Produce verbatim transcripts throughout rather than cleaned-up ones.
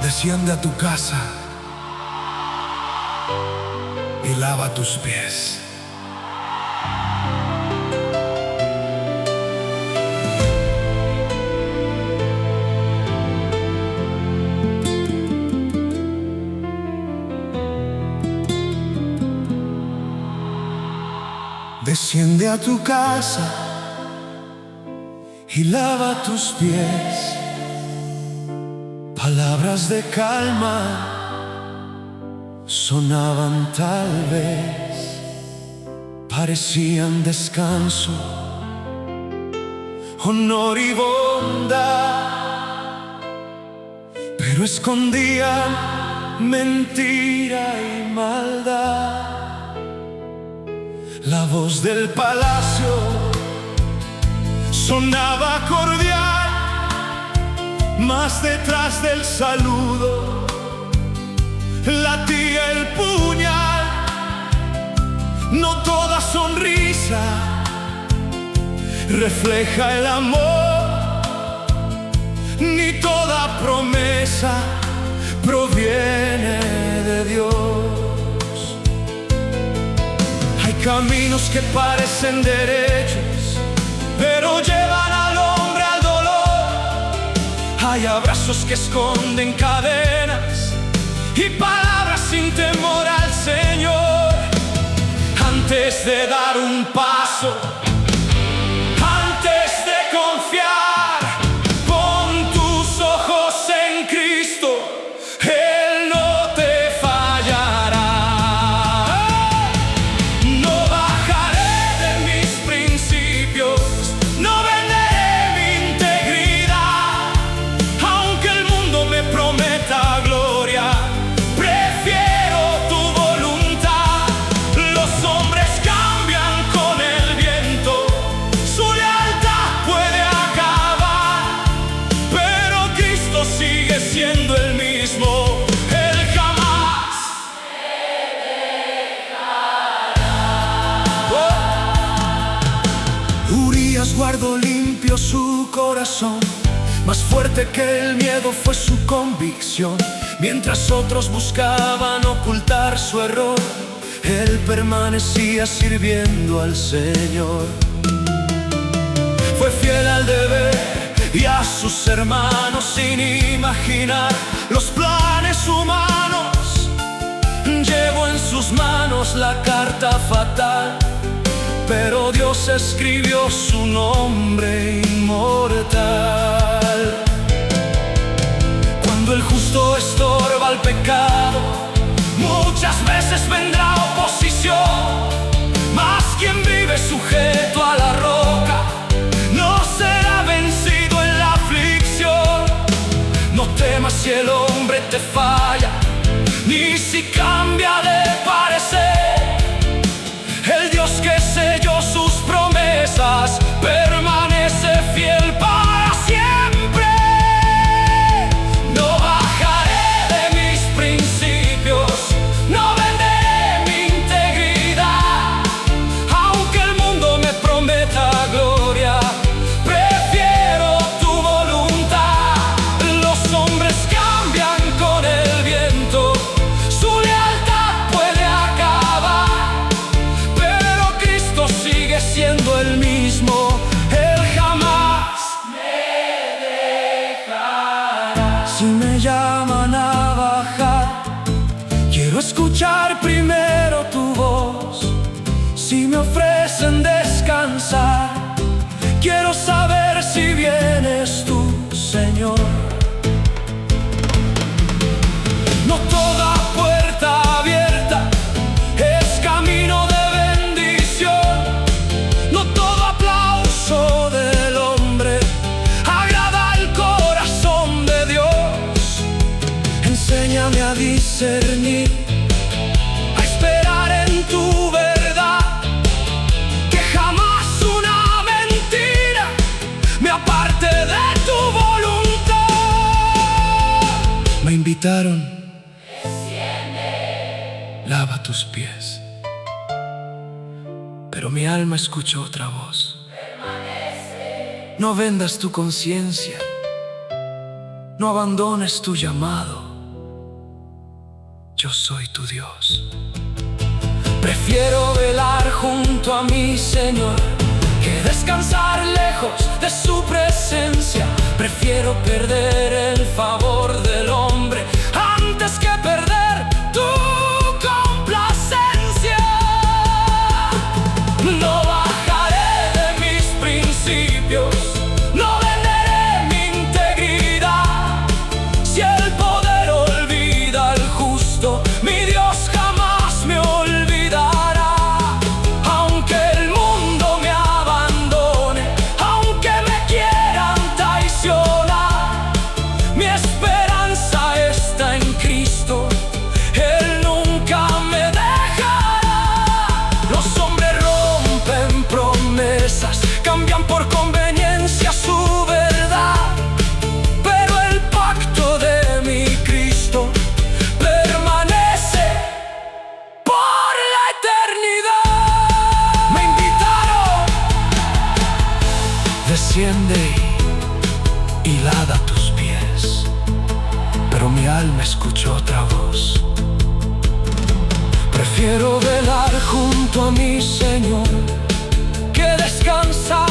Desciende a tu casa y lava tus pies. Desciende a tu casa y lava tus pies. Palabras de calma sonaban tal vez, parecían descanso, honor y bondad, pero escondían mentira y maldad. La voz del palacio sonaba cordial, mas detrás del saludo latía el puñal. No toda sonrisa refleja el amor, ni toda promesa proviene de Dios. Hay caminos que parecen derechos, pero llevan al hombre al dolor. Hay abrazos que esconden cadenas y palabras sin temor al Señor. Antes de dar un paso, antes de confiar, pon tus ojos en Cristo, Él no te fallará. No bajaré de mis principios, no venderé mi integridad, aunque el mundo me prometa gloria. Prefiero tu voluntad. Los hombres cambian con el viento, su lealtad puede acabar, pero Cristo sigue siendo el mismo. Él jamás me dejará. Oh. Urías guardó limpio su corazón, más fuerte que el miedo fue su convicción. Mientras otros buscaban ocultar su error, él permanecía sirviendo al Señor. Fue fiel al deber y a sus hermanos sin imaginar los planes humanos. Llevó en sus manos la carta fatal, pero Dios escribió su nombre inmortal. Cuando el justo estorba al pecado, muchas veces vendrá oposición, mas quien vive sujeto a la roca no será vencido en la aflicción. No temas si el hombre te falla, ni si cambia de parecer. El Dios que selló sus promesas permanece fiel para siempre. No bajaré de mis principios, no venderé mi integridad, aunque el mundo me prometa gloria. Prefiero tu voluntad. Los hombres cambian con el viento, su lealtad puede acabar, pero Cristo sigue siendo el mismo. Él jamás me dejará. Si me llaman a bajar, quiero escuchar primero tu voz. Si me ofrecen descansar, quiero saber si vienes tú, Señor. No toda puerta abierta es camino de bendición. No todo aplauso del hombre agrada al corazón de Dios. Enséñame a discernir, a esperar en tu verdad, que jamás una mentira me aparte de tu voluntad. Me invitaron, lava tus pies, pero mi alma escuchó otra voz. No vendas tu conciencia, no abandones tu llamado. yo soy tu Dios. Prefiero velar junto a mi Señor que descansar lejos de su presencia. Prefiero perder el favor del hombre antes que perder tu complacencia. No bajaré de mis principios, no venderé mi integridad. Si el poder olvida al justo, mi Dios jamás me olvidará. Aunque el mundo me abandone, aunque me quieran traicionar, mi esperanza está en Cristo, Él nunca me dejará. Los hombres rompen promesas, cambian por conveniencia su verdad, pero el pacto de mi Cristo permanece por la eternidad. Me invitaron, desciende y lava tus pies, pero mi alma escuchó otra voz. Prefiero velar junto a mi Señor que descansar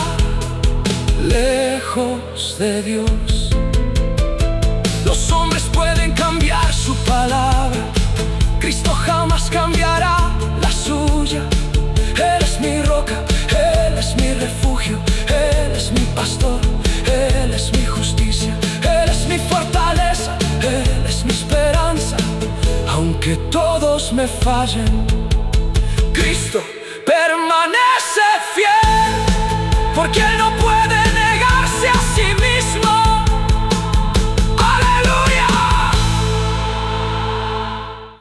lejos de Dios. Los hombres pueden cambiar su palabra, Cristo jamás cambiará la suya. Él es mi roca, Él es mi refugio, Él es mi pastor, Él es mi justicia, Él es mi fortaleza, Él es mi esperanza. Aunque todos me fallen, Cristo permanece fiel, porque Él no puede